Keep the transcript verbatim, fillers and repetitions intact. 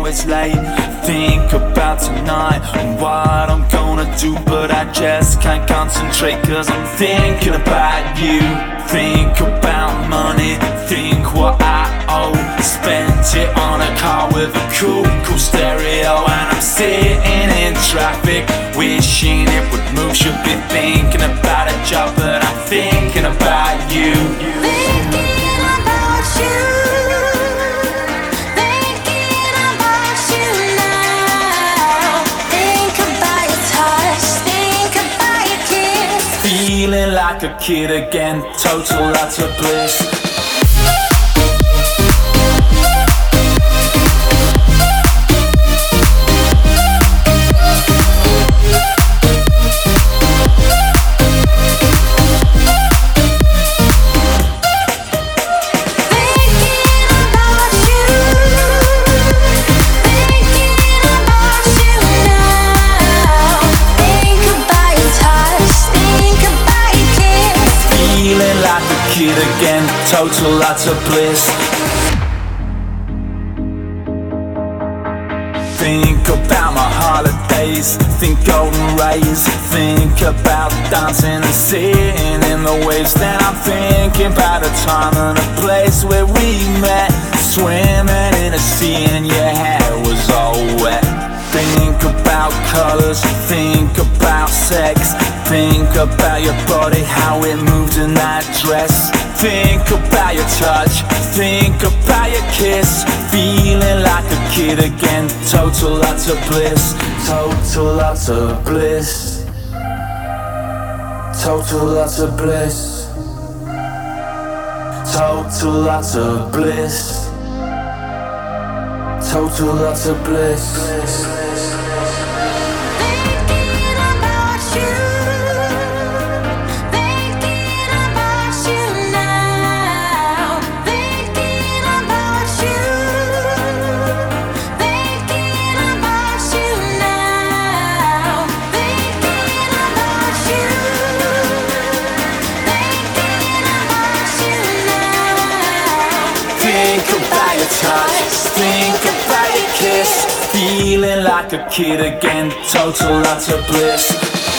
it's late. Think about tonight and what I'm gonna do, but I just can't concentrate cause I'm thinking about you. Think about money, think what I owe. Spent it on a car with a cool, cool stereo. And I'm sitting in traffic, wishing it would move. Should be thinking about a job, but I'm thinking about you. Thinking about you, thinking about you now. Think about your touch, think about your kiss. Feeling like a kid again, total utter bliss. Kid again, total utter bliss. Think about my holidays, think golden rays. Think about dancing and sitting in the waves. Then I'm thinking about a time and a place where we met, swimming in a sea and your hair was all wet. Think about colors, think about sex. Think about your body, how it moved in that dress. Think about your touch, think about your kiss. Feeling like a kid again, total utter bliss. Total utter bliss. Total utter bliss. Total utter bliss. Total utter bliss. Think about your kiss, feeling like a kid again, total utter bliss.